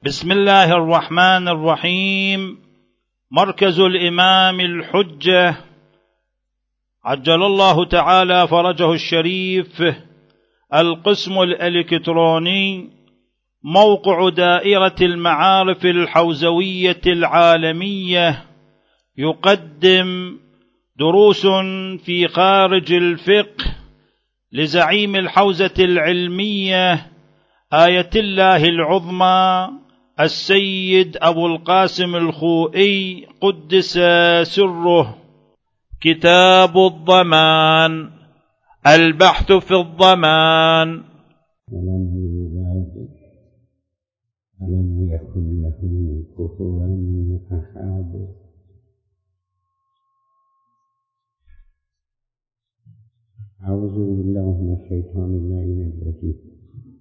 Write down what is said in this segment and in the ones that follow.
بسم الله الرحمن الرحيم. مركز الإمام الحجة عجل الله تعالى فرجه الشريف، القسم الإلكتروني، موقع دائرة المعارف الحوزوية العالمية، يقدم دروس في خارج الفقه لزعيم الحوزة العلمية آية الله العظمى السيد أبو القاسم الخوئي قدس سره. كتاب الضمان، البحث في الضمان. ألم يكن له كفوا أحد. أعوذ بالله من الشيطان اللعين الرجيم.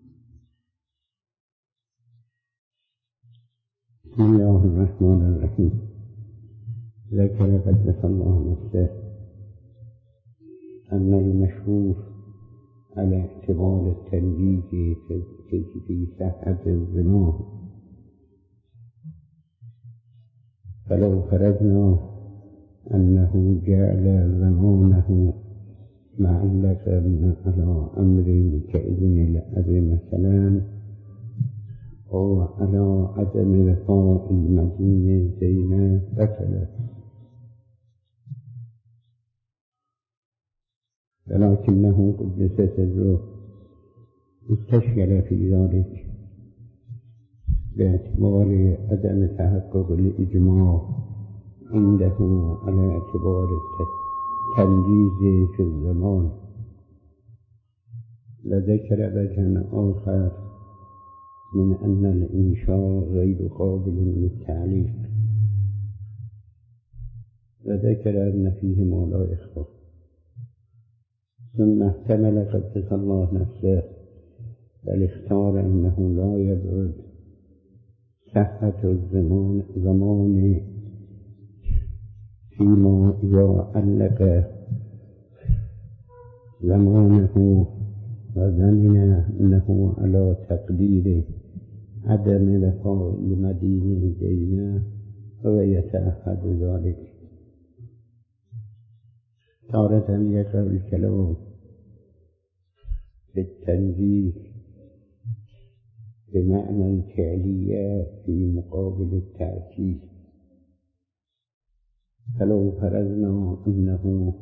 بسم الله الرحمن الرحيم. ذكر قدس الله نفسه أن المشهور على اعتبار التنجيز في صحة الزنا، فلو فرضنا أنه جعل زمانه معلقا على أمر كإذن الأب مثلا، أو على عدم وفاء المدينة زينة بطلت، ولكنه قدس سره استشكل في ذلك باعتبار عدم تحقق الإجماع عنده على اعتبار التنجيز في الزمان. وذكر وجها آخر من أن الإنشاء غير قابل للتعليق، وذكر أن فيه ما لا يخفى. ثم احتمل قدس الله نفسه بل اختار أنه لا يبعد صحة الزمان فيما إذا علق زمانه وزمن أنه على تقدير عدم وفاء المدينة زينة، ويتأخذ ذلك. تارة يقع الكلام في التنزيل بمعنى الفعلية في مقابل التأكيد. فلو فرضنا أنه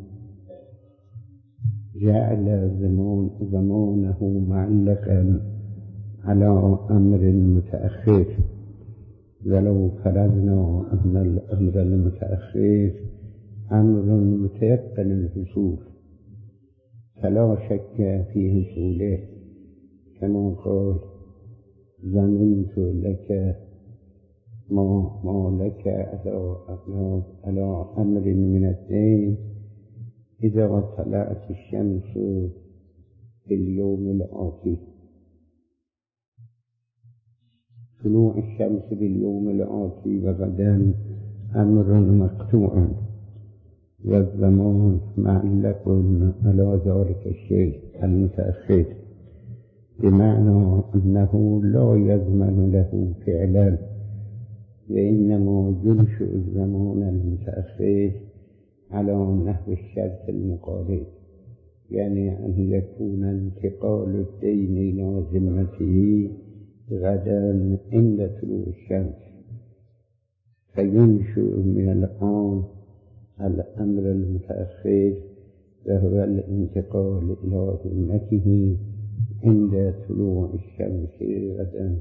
جعل زمانه معلقا على أمر متأخر، ولو فرضنا أن الأمر المتأخر أمر متيقن الحصول، فلا شك في حصوله، كما قال: ضمنت لك ما لك على أمر من الدين إذا طلعت الشمس في اليوم الآتي. طلوع الشمس باليوم الآتي وغدا أمر مقطوع، والزمان معلق على ذلك الشيء المتأخر، بمعنى أنه لا يضمن له فعلا، وإنما ينشئ الزمان المتأخر على نحو الشرط المقابل، يعني أن يكون انتقال الدين إلى ذمته غدا عند طلوع الشمس، فينشئ من الآن الأمر المتأخر وهو الانتقال إلى ذمته عند طلوع الشمس غدا.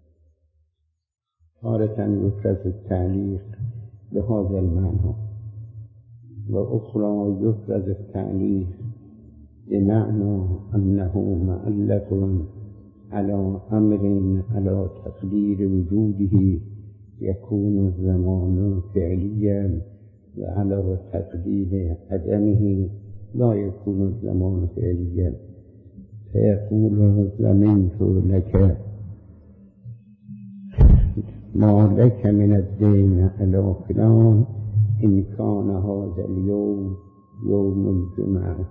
تارة يفرز التعليق بهذا المعنى، وأخرى يفرز التعليق بمعنى أنه معلق على أمر على تقدير وجوده يكون الزمان فعليا، وعلى تقدير عدمه لا يكون الزمان فعليا. فيقول: ضمنت لك ما لك من الدين على فلان إن كان هذا اليوم يوم الجمعة،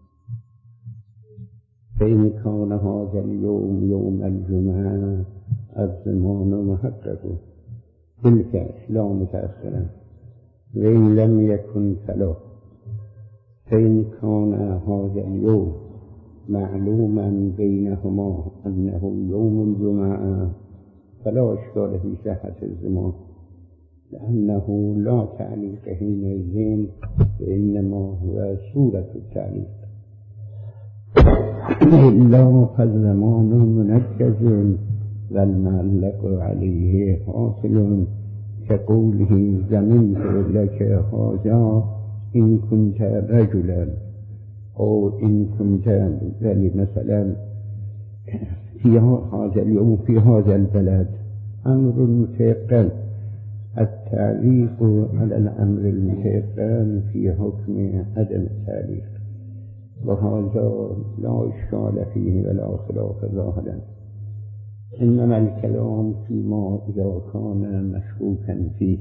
فإن كان هذا اليوم يوم الجمعة الزمان محقق بالفعل لا متأخرا، وإن لم يكن فلا، فإن كان هذا اليوم معلوما بينهما أنه يوم الجمعة فلا إشكال في صحة الزمان، لأنه لا تعليق حينئذ، وإنما هو صورة التعليق. إلا فالزمان منجز والمعلق عليه حاصل، كقوله زمنت لك هذا إن كنت رجلا، أو إن كنت مثلا في هذا اليوم في هذا البلد. أمر متيقن، التعليق على الأمر المتيقن في حكم عدم التعليق، وهذا لا إشكال فيه ولا خلاف ظاهرا، إنما الكلام فيما إذا كان مشكوكا فيه.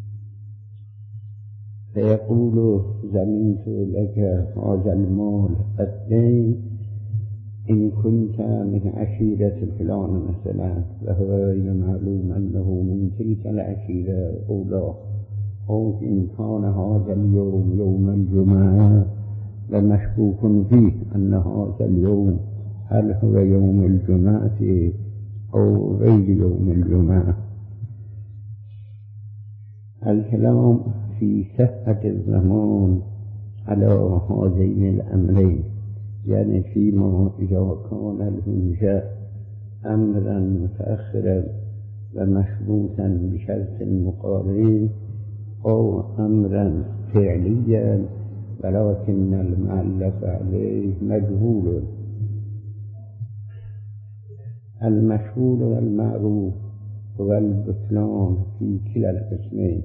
فيقول زمنت لك هذا المال الدين إن كنت من عشيرة فلان مثلا، وهو غير معلوم أنه من تلك العشيرة أو لا، أو إن كان هذا اليوم يوم الجمعة ومشكوك فيه أن هذا اليوم هل هو يوم الجمعة أو غير يوم الجمعة. الكلام في صحة الزمان على هذين الأمرين، يعني فيما إذا كان الإنشاء أمرا متأخرا ومشروطا بشرط مقارن، أو أمرا فعليا ولكن المعلق عليه مجهول. المشهور والمعروف هو البطلان في كلا القسمين،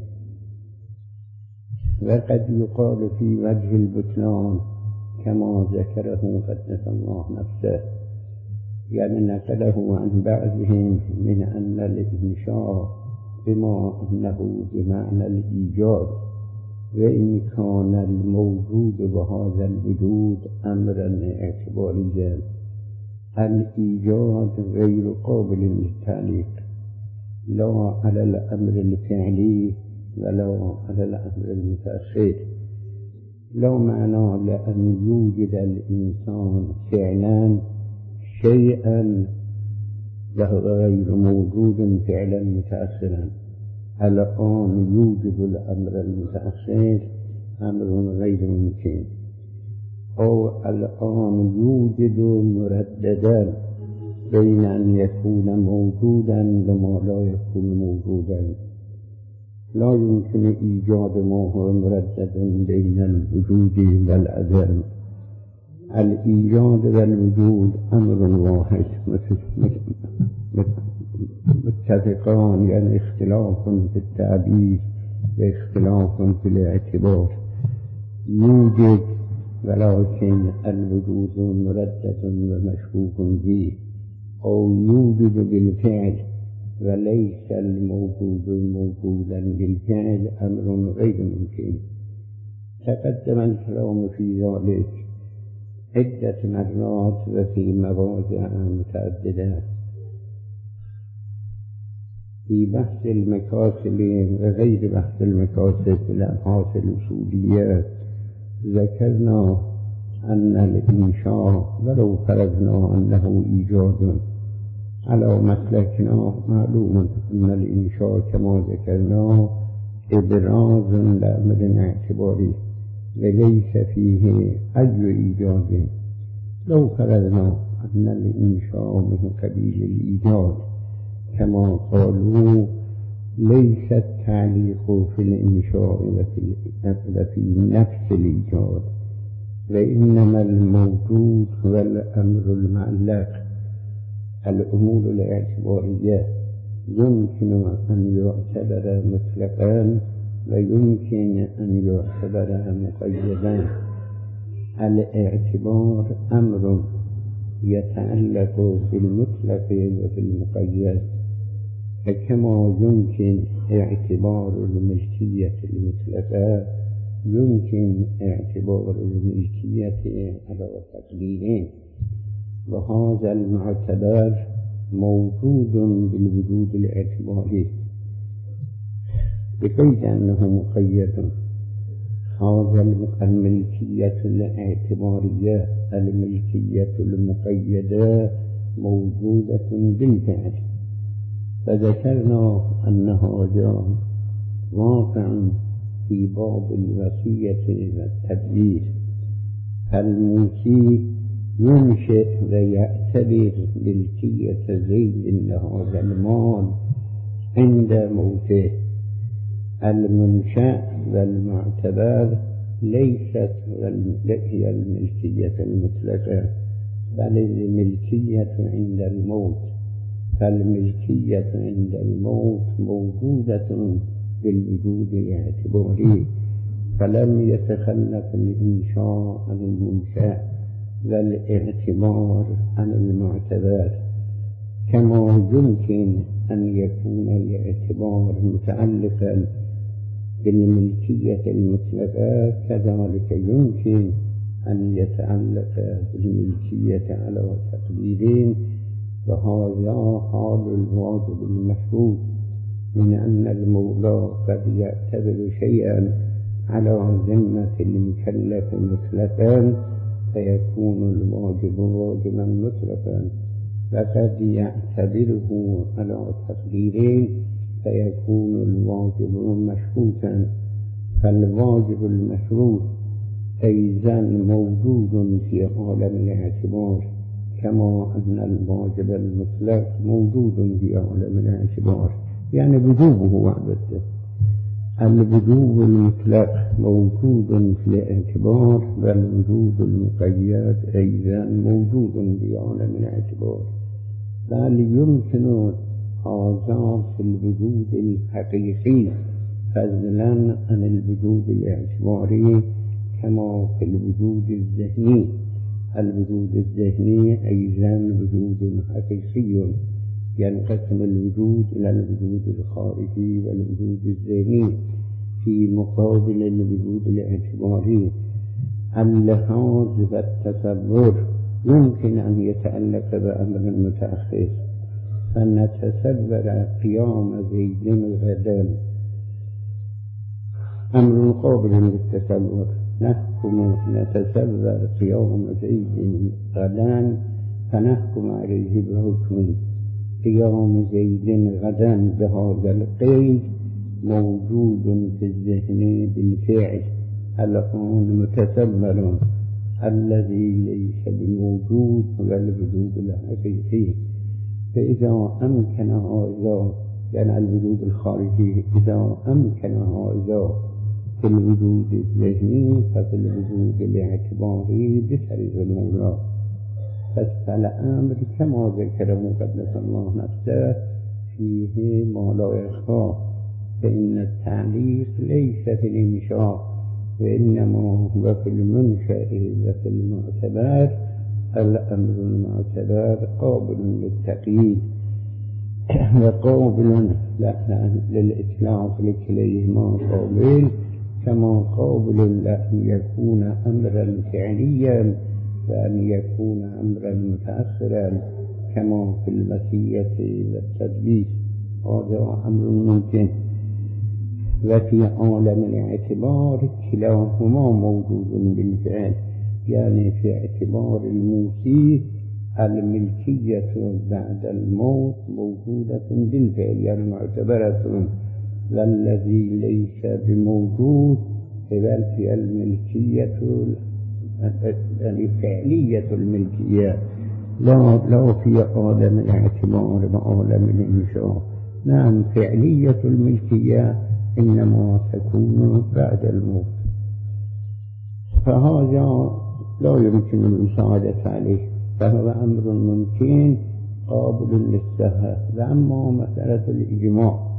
وقد يقال في وجه البطلان كما ذكره قدس الله نفسه، يعني نقله عن بعضهم من أن الإنشاء بما أنه بمعنى الإيجاد، وإن كان الموجود بهذا الوجود أمرا اعتباريا، الإيجاد غير قابل للتعليق، لا على الأمر الفعلي ولا على الأمر المتأخر. لا معنى لأن يوجد الإنسان فعلا شيئا وهو غير موجود فعلا متأخرا. الآن يوجد الأمر المتأخر أمر غير ممكن، أو الآن يوجد مرددا بين أن يكون موجودا وما لا يكون موجودا. لا يمكن إيجاد ما هو مردد بين الوجود والعدم. الإيجاد والوجود أمر واحد متفقان، يعني اختلاف في التعبير واختلاف في الاعتبار. يوجد ولكن الوجود مردد ومشكوك به، أو يوجد بالفعل وليس الموجود موجودا بالفعل، أمر غير ممكن. تقدم الكلام في ذلك عدة مرات وفي مواضع متعددة في بحث المكاسب وغير بحث المكاسب في الأبحاث الأصولية. ذكرنا أن الإنشاء ولو فرضنا أنه إيجاد على مسلكنا، معلوم أن الإنشاء كما ذكرنا إبراز لأمر اعتباري وليس فيه أي إيجاد. لو فرضنا أن الإنشاء من قبيل الإيجاد كما قالوا، ليس التعليق في الإنشاء وفي نفس الإيجاد، وإنما الموجود هو الأمر المعلق. الأمور الاعتبارية يمكن أن يعتبر مطلقا ويمكن أن يعتبر مقيدا. الاعتبار أمر يتعلق بالمطلق وبالمقيد، فكما يمكن اعتبار الملكية المطلقة يمكن اعتبار الملكية على تقديرين، وهذا المعتبر موجود بالوجود الاعتباري بقيد أنه مقيد. هذا الملكية الاعتبارية الملكية المقيدة موجودة بالفعل. فذكرنا أن هذا واقع في باب الوصية والتدبير. الموصي ينشئ ويعتبر ملكية زيد لهذا المال عند موته. المنشأ والمعتبر ليست هي الملكية المطلقة، بل الملكية عند الموت. فالملكية عند الموت موجودة بالوجود الاعتباري، فلم يتخلف الإنشاء عن المنشأ والاعتبار عن المعتبر. كما يمكن أن يكون الاعتبار متعلقا بالملكية المطلقة، كذلك يمكن أن يتعلق بالملكية على تقديرين. وهذا حال الواجب المشروط، من أن المولى قد يعتبر شيئا على ذمة المكلف مطلقا فيكون الواجب واجبا مطلقا، وقد يعتبره على تقديرين فيكون الواجب مشروطا. فالواجب المشروط أيضا موجود في عالم الاعتبار، كما أن الواجب المطلق موجود في عالم الاعتبار، يعني وجوبه وعبده. الوجوب المطلق موجود في الاعتبار، والوجوب المقيد أيضا موجود في عالم الاعتبار، بل يمكن هذا في الوجود الحقيقي فضلا عن الوجود الاعتباري، كما في الوجود الذهني. الوجود الذهني أيضا وجود حقيقي، ينقسم الوجود إلى الوجود الخارجي والوجود الذهني في مقابل الوجود الاعتباري. اللحاظ والتصور يمكن أن يتعلق بأمر متأخر، فنتصور قيام زيد غدا، أمر قابل للتصور. نتصور قيام زيد غدا فنحكم عليه بحكم قيام زيد غدا بهذا القيد موجود في الذهن بالفعل الآن متصور، الذي ليس بموجود هو الوجود الحقيقي. فإذا أمكن هذا، يعني الوجود الخارجي، إذا أمكن هذا في الوجود الذهني ففي الوجود الاعتباري بفرض المولى. فالأمر كما ذكر مقدس الله نفسه فيه ما لا يخفى، فإن التعليق ليس في الإنشاء، وإنما هو في المنشأ وفي المعتبر. الأمر المعتبر قابل للتقييد وقابل للإطلاق لكليهما قابل، كما قابل أن يكون أمرا فعليا وأن يكون أمرا متأخرا، كما في الوصية والتدبير. هذا أمر ممكن. وفي عالم الاعتبار كلاهما موجود بالفعل، يعني في اعتبار الموصي الملكية بعد الموت موجودة بالفعل، يعني معتبرة. والذي ليس بموجود هي الملكية يعني فعلية الملكية، لا في عالم الاعتبار وعالم الإنشاء. نعم، فعلية الملكية إنما تكون بعد الموت، فهذا لا يمكن المساعدة عليه، فهو أمر ممكن قابل للسهة. وأما مسألة الإجماع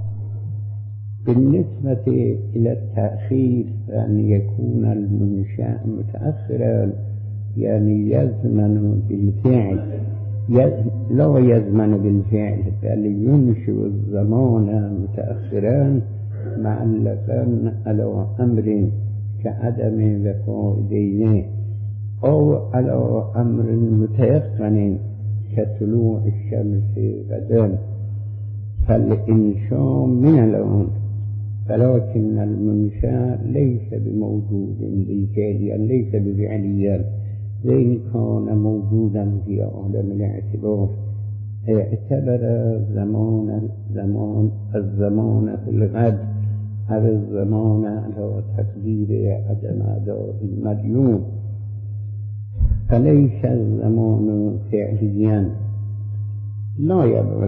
بالنسبة إلى التأخير، أن يكون المنشأ متأخرا يعني يزمن بالفعل، لا يزمن بالفعل بل ينشئ الزمان متأخرا معلقا على أمر كعدم وفاء دينه، أو على أمر متيقن كطلوع الشمس غدا، فالإنشاء من الآن، ولكن المنشأ ليس بموجود بالفعل، ليس بفعليا، وإن كان موجودا في عالم الاعتبار. اعتبر الزمان في الغد أو الزمان على تقدير عدم أداء المديون، فليس الزمان فعليا. لا يبعد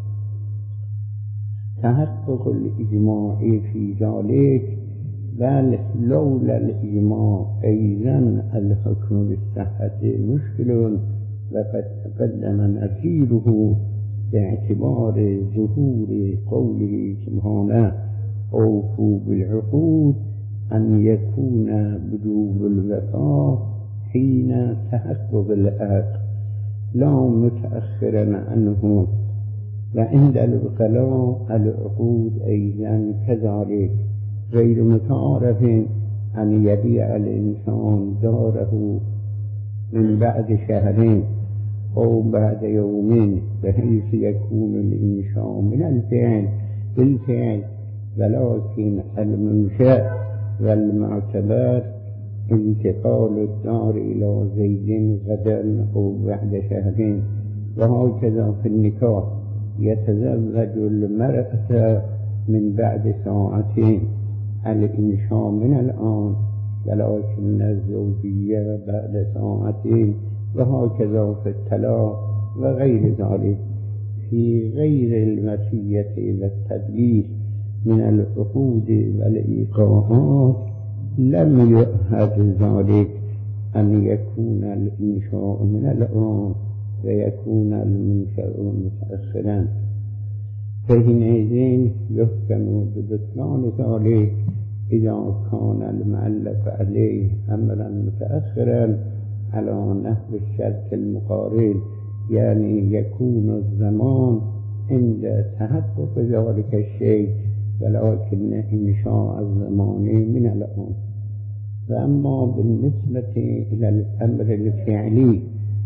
تحقق الإجماع في ذلك، بل لولا الإجماع أيضا الحكم بالصحة مشكل، وقد تقدم نظيره باعتبار ظهور قوله سبحانه أوفوا بالعقود، أن يكون بلوغ الوفاء حين تحقق العقد لا متأخرا عنه. وعند العقلاء العقود أيضا كذلك غير متعارف أن يبيع الإنسان داره من بعد شهرين أو بعد يومين، بحيث يكون الإنشاء من الفعل بالفعل، ولكن المنشأ والمعتبر انتقال الدار إلى زيد غدا أو بعد شهرين. وهكذا في النكاح يتزوج المرأة من بعد ساعتين، الإنشاء من الآن، ولكن الزوجية بعد ساعتين. وهكذا في الطلاق وغير ذلك. في غير المسية والتدليس من العقود والإيقاعات لم يؤهد ذلك أن يكون الإنشاء من الآن ويكون المنشأ متأخرا، فحينئذ يحكم ببطلان ذلك إذا كان المؤلف عليه أمرا متأخرا على نحو الشرط المقارن، يعني يكون الزمان عند تحقق ذلك الشيء، ولكن إنشاء الزمان من الآن. فأما بالنسبة إلى الأمر الفعلي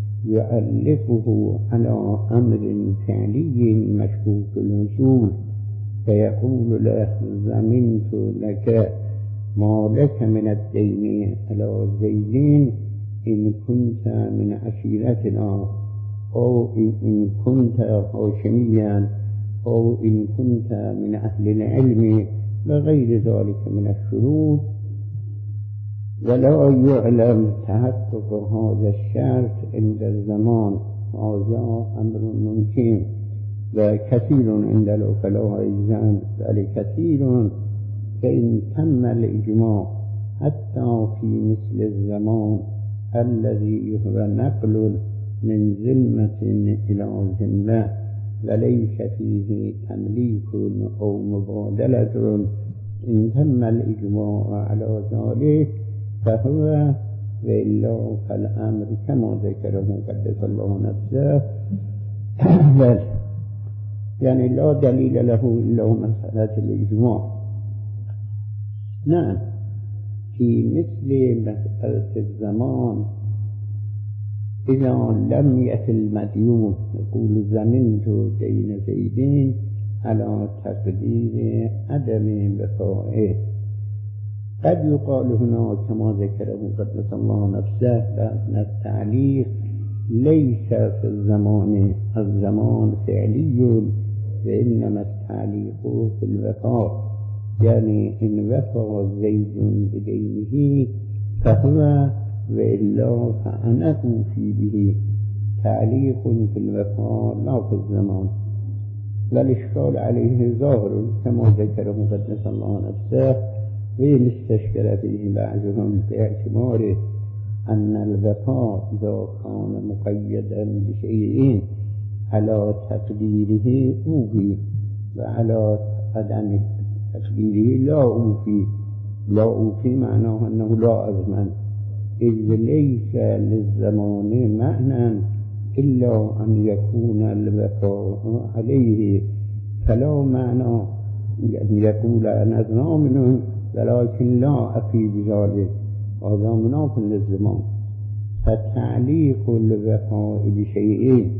يؤلفه على أمر فعلي مشكوك الوصول، فيقول له ضمنت لك ما لك من الدين على زيدين إن كنت من عشيرتنا، أو إن كنت هاشميا، أو إن كنت من أهل العلم، وغير ذلك من الشروط. ولا يعلم تحقق هذا الشرط عند الزمان، هذا أمر ممكن، وكثير عند العقلاء أيضا، بل كثير. فإن تم الإجماع حتى في مثل الزمان الذي هو نقل من ذمة إلى ذمة وليس فيه تمليك أو مبادلة، إن تم الإجماع على ذلك فهو، وإلا فالأمر كما ذكره قدس الله نفسه يعني لا دليل له إلا مسألة الإجماع. نعم، في مثل مسألة الزمان إذا لم يأت المديون يقول ضمنت دين زيدين على تقدير عدم وفائه، قد يقال هنا كما ذكره قدس الله نفسه بأن التعليق ليس في الزمان فعلي، وإنما التعليق في الوفاء، يعني إن وفى زيد بدينه فهو، وإلا فأنا أوفي به. تعليق في الوفاء لا في الزمان. والإشكال عليه ظاهر كما ذكره قدس الله نفسه، وإن استشكل فيه بعضهم باعتباره أن الوفاء إذا كان مقيدا بشيء على تقديره أوفي، وعلى عدم تقديره لا أوفي. لا أوفي معناه أنه لا أضمن، إذ ليس للزمان معنى إلا أن يكون الوفاء عليه، فلا معنى أن يقول أنا ضامن ولكن لا أفي بذلك، هذا مناف للزمان. فتعليق الوفاء بشيء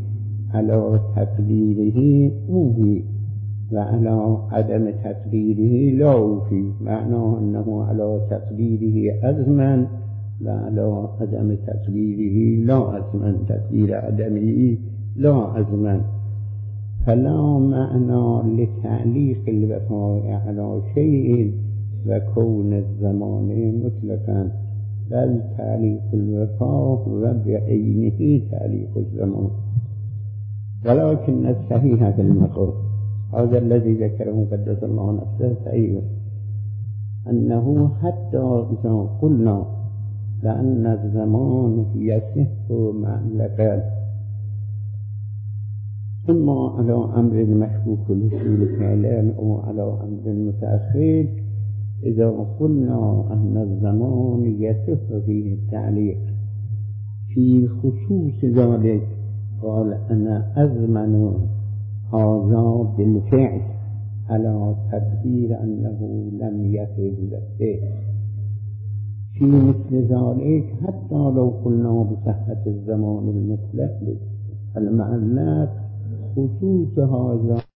على تقديره أوفي وعلى عدم تقديره لا أوفي، معناه أنه على تقديره أزمن وعلى عدم تقديره لا أزمن، تقدير عدمه لا أزمن. فلا معنى لتعليق الوفاء على شيء وكون الزمان مطلقا، بل تعليق الوفاء وبعينه تعليق الزمان. ولكن الصحيح في المقام هذا الذي ذكره قدس الله نفسه صحيح، أنه حتى إذا قلنا لأن الزمان يصح معلقا إما على أمر مشكوك الوصول فعلا أو على أمر متأخر، إذا قلنا أن الزمان يصح فيه التعليق في خصوص ذلك، قال أنا أزمن هذا بالفعل على تقدير أنه لم يصل بالفعل. في مثل ذلك حتى لو قلنا بصحة الزمان المطلق المعلق خصوص هذا